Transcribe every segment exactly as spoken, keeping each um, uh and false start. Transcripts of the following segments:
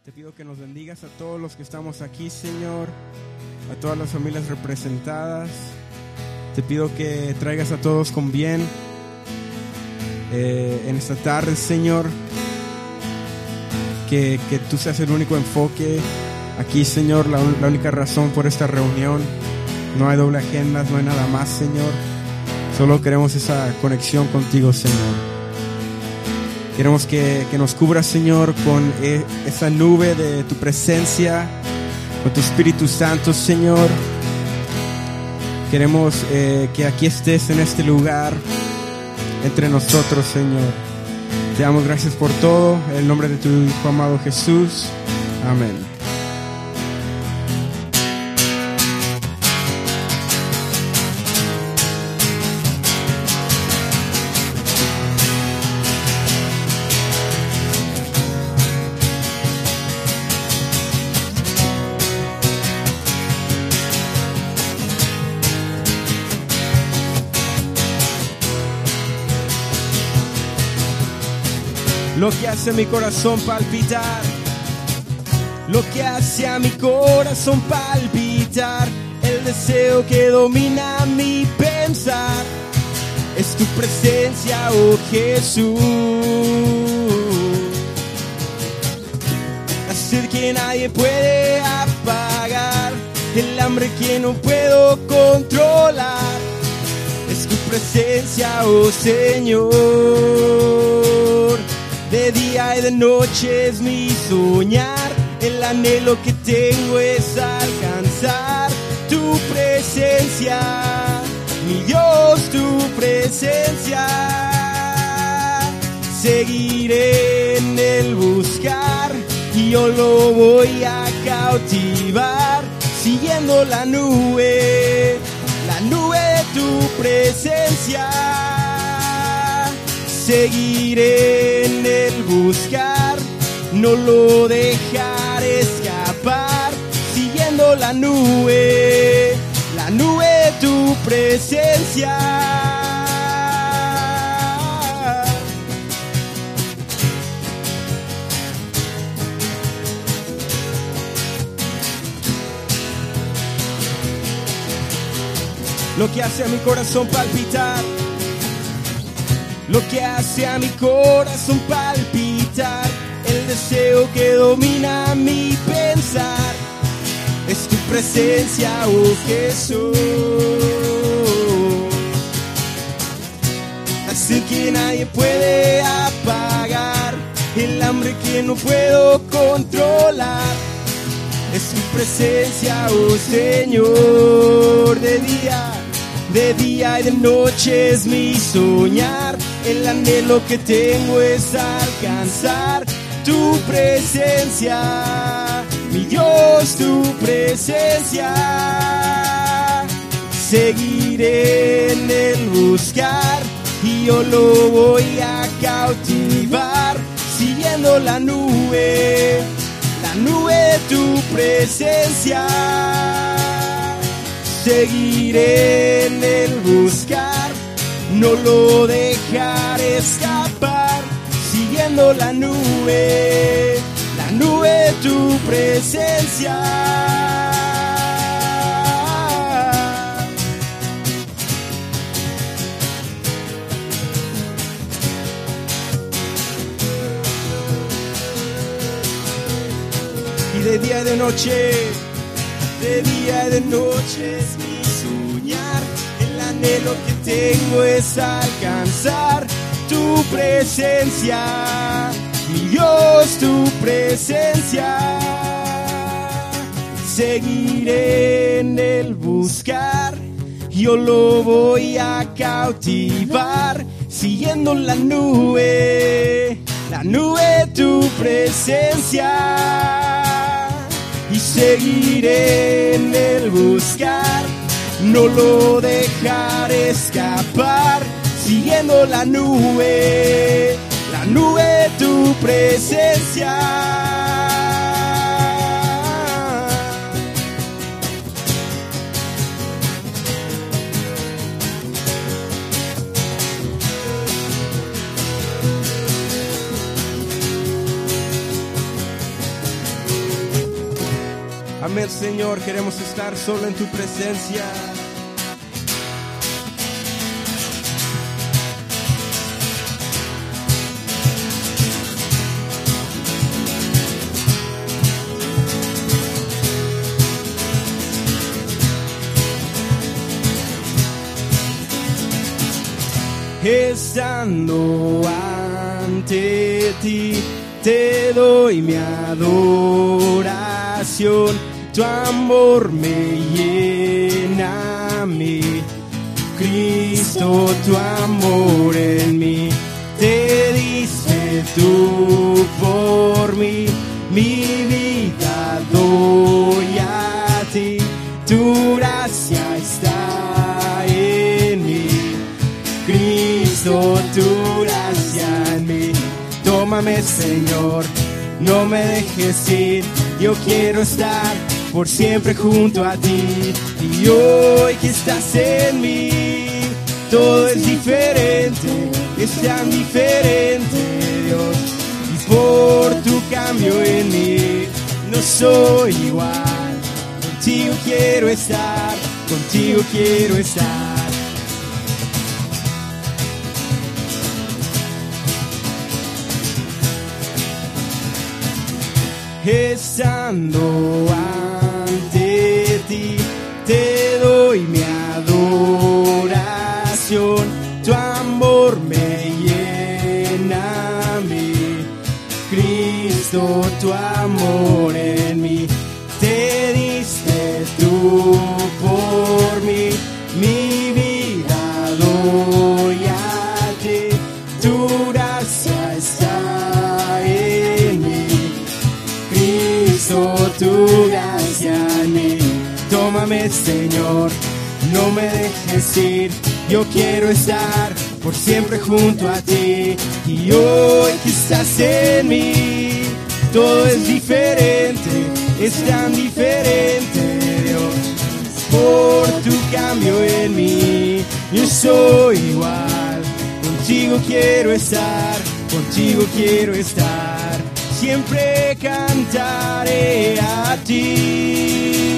Te pido que nos bendigas a todos los que estamos aquí, Señor, a todas las familias representadas. Te pido que traigas a todos con bien eh, en esta tarde, Señor. Que, que tú seas el único enfoque aquí, Señor, la, la única razón por esta reunión. No hay doble agenda, no hay nada más, Señor. Solo queremos esa conexión contigo, Señor. Queremos que, que nos cubras, Señor, con e, esa nube de tu presencia, con tu Espíritu Santo, Señor. Queremos eh, que aquí estés en este lugar, entre nosotros, Señor. Te damos gracias por todo, en el nombre de tu Hijo amado Jesús. Amén. Lo que hace a mi corazón palpitar, lo que hace a mi corazón palpitar, el deseo que domina mi pensar, es tu presencia, oh Jesús. La sed que nadie puede apagar, el hambre que no puedo controlar, es tu presencia, oh Señor. De día y de noche es mi soñar, el anhelo que tengo es alcanzar tu presencia, mi Dios, tu presencia. Seguiré en el buscar y yo lo voy a cautivar, siguiendo la nube, la nube de tu presencia. Seguiré en el buscar, no lo dejaré escapar, siguiendo la nube, la nube de tu presencia. Lo que hace a mi corazón palpitar, lo que hace a mi corazón palpitar, el deseo que domina mi pensar, es tu presencia, oh Jesús. La sed que nadie puede apagar, el hambre que no puedo controlar, es tu presencia, oh Señor. De día, de día y de noche es mi soñar, el anhelo que tengo es alcanzar tu presencia, mi Dios, tu presencia. Seguiré en el buscar y yo lo voy a cautivar, siguiendo la nube, la nube de tu presencia. Seguiré en el buscar, no lo dejaré escapar, siguiendo la nube, la nube de tu presencia. Y de día y de noche, de día y de noche es mi soñar, el anhelo que tengo es alcanzar tu presencia, mi Dios, tu presencia. Seguiré en el buscar, yo lo voy a cautivar, siguiendo la nube, la nube de tu presencia. Y seguiré en el buscar, no lo dejaré escapar, siguiendo la nube, la nube de tu presencia. Amén, Señor, queremos estar solo en tu presencia. Estando ante ti, te doy mi adoración. Tu amor me llena a mí, Cristo, tu amor en mí. Te diste tú por mí, mi vida doy a ti. Tu gracia está en mí, Cristo, tu gracia en mí. Tómame, Señor, no me dejes ir. Yo quiero estar por siempre junto a ti. Y hoy que estás en mí, todo es diferente, es tan diferente, Dios. Y por tu cambio en mí, no soy igual. Contigo quiero estar, contigo quiero estar. Estando ante ti, te doy mi adoración. Tu amor me llena a mí, Cristo, tu amor en mí. Te diste tú por mí, mi vida doy a ti. Tu gracia está en mí, Cristo, tu gracia en mí. Tómame, Señor, no me dejes ir. Yo quiero estar por siempre junto a ti. Y hoy que estás en mí, todo es diferente, es tan diferente, Dios. Por tu cambio en mí, yo soy igual. Contigo quiero estar, contigo quiero estar. Siempre cantaré a ti.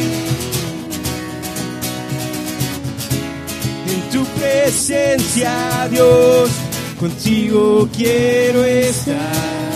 En tu presencia, Dios, contigo quiero estar.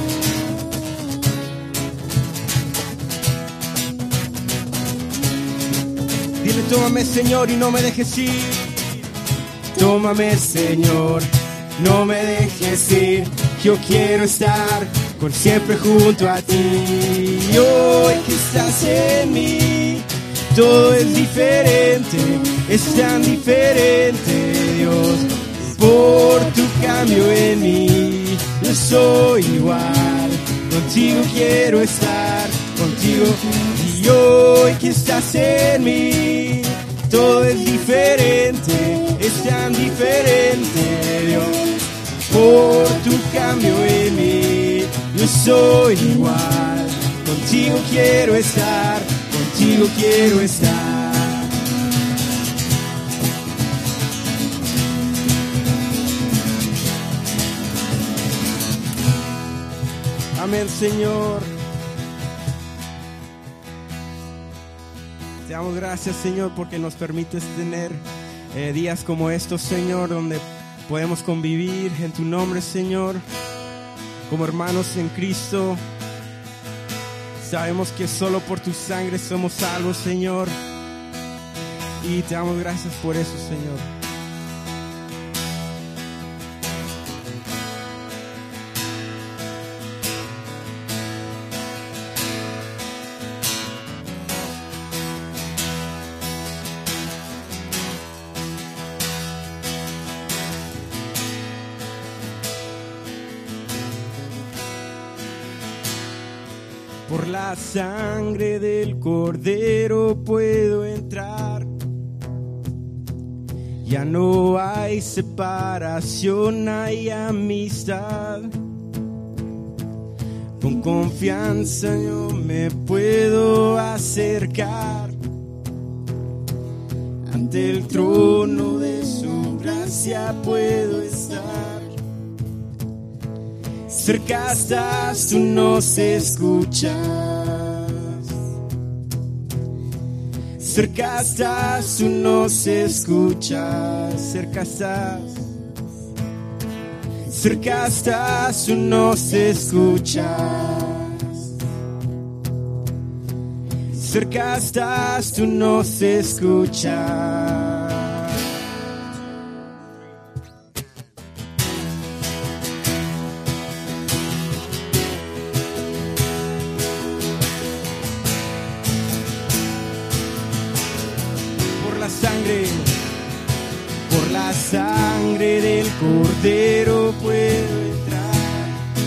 Dile, tómame, Señor, y no me dejes ir. Tómame, Señor, no me dejes ir. Yo quiero estar por siempre junto a ti. Y hoy que estás en mí, todo es diferente, es tan diferente, Dios. Por tu cambio en mí, yo soy igual. Contigo quiero estar, contigo. Y hoy que estás en mí, todo es diferente, es tan diferente, Dios. Por tu cambio en mí, yo soy igual. Contigo quiero estar, contigo quiero estar. Amén, Señor. Te damos gracias, Señor, porque nos permites tener eh, días como estos, Señor, donde podemos convivir en tu nombre, Señor, como hermanos en Cristo. Sabemos que solo por tu sangre somos salvos, Señor, y te damos gracias por eso, Señor. Por la sangre del Cordero puedo entrar. Ya no hay separación, hay amistad. Con confianza yo me puedo acercar ante el trono de su gracia puedo estar. Cerca estás, tú nos escuchas. Cerca estás, tú nos escuchas. Cerca estás. Cerca estás, tú nos escuchas. Cerca estás, tú nos escuchas. Por la sangre del Cordero puedo entrar,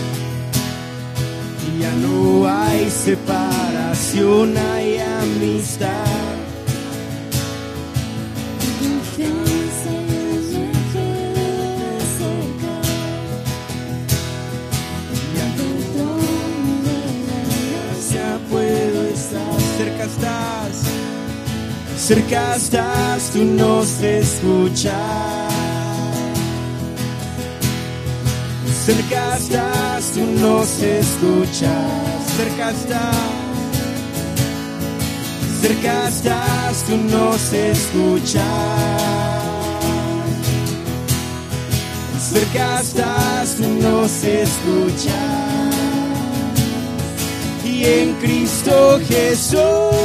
y ya no hay separación, hay amistad. Ya puedo estar, cerca estás. Cerca estás, tú nos escuchas. Cerca estás, tú nos escuchas. Cerca estás. Cerca estás, tú nos escuchas. Cerca estás, tú nos escuchas. Y en Cristo Jesús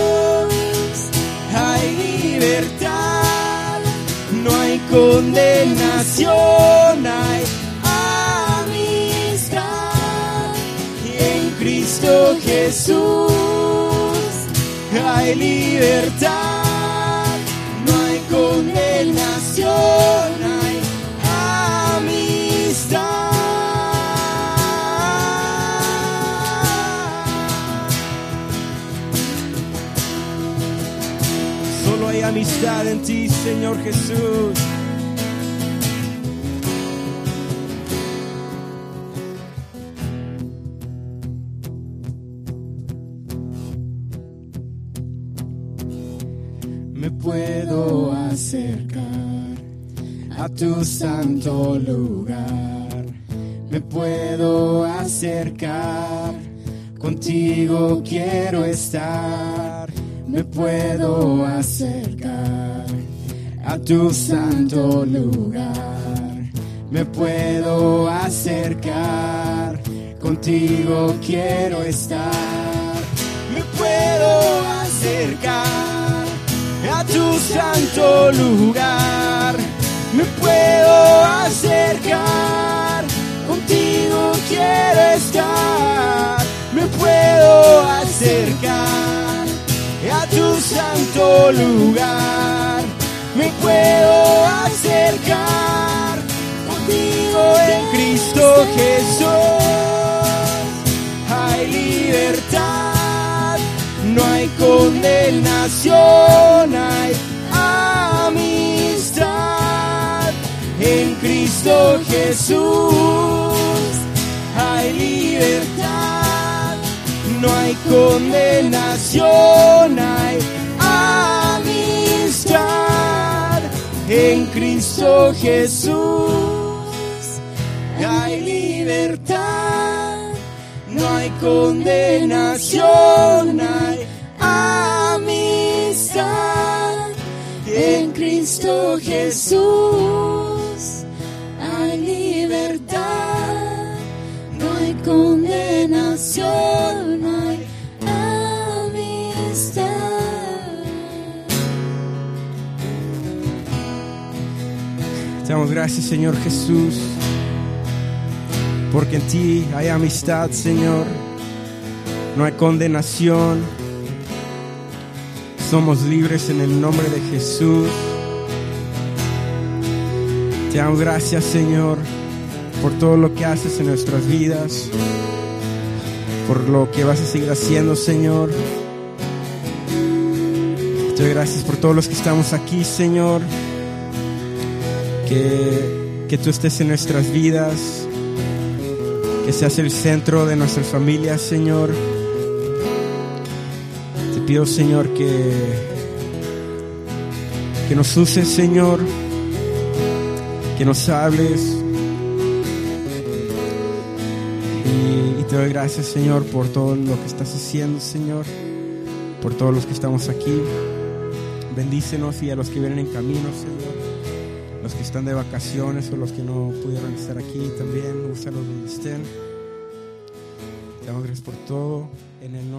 hay libertad, no hay condenación, hay amistad. Y en Cristo Jesús hay libertad, no hay condenación, hay amistad. Hay amistad en ti, Señor Jesús. Me puedo acercar a tu santo lugar. Me puedo acercar, contigo quiero estar. Me puedo acercar a tu santo lugar. Me puedo acercar, contigo quiero estar. Me puedo acercar a tu santo lugar. Me puedo acercar, contigo quiero estar. Me puedo acercar a tu santo lugar. Me puedo acercar, contigo en Cristo Jesús hay libertad, no hay condenación, hay amistad. En Cristo Jesús hay libertad, no hay condenación, hay amistad. En Cristo Jesús hay libertad, no hay condenación, hay amistad. En Cristo Jesús hay libertad, no hay condenación, hay amistad. Te damos gracias, Señor Jesús, porque en ti hay amistad, Señor. No hay condenación. Somos libres en el nombre de Jesús. Te damos gracias, Señor, por todo lo que haces en nuestras vidas, por lo que vas a seguir haciendo, Señor. Te doy gracias por todos los que estamos aquí, Señor. Que, que tú estés en nuestras vidas, que seas el centro de nuestras familias, Señor. Te pido, Señor, que, que nos uses, Señor, que nos hables. Y, y te doy gracias, Señor, por todo lo que estás haciendo, Señor, por todos los que estamos aquí. Bendícenos, y a los que vienen en camino, Señor, los que están de vacaciones o los que no pudieron estar aquí también, úsalos donde estén. Te damos gracias por todo, en el